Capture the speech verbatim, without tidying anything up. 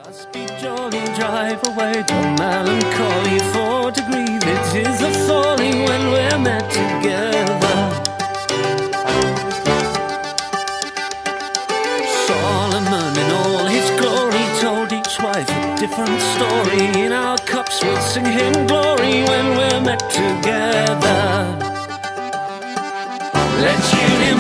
Must be jolly, drive away the melancholy, for to grieve it is a falling when we're met together. Solomon in all his glory told each wife a different story. In our cups we'll sing him glory when we're met together. Let union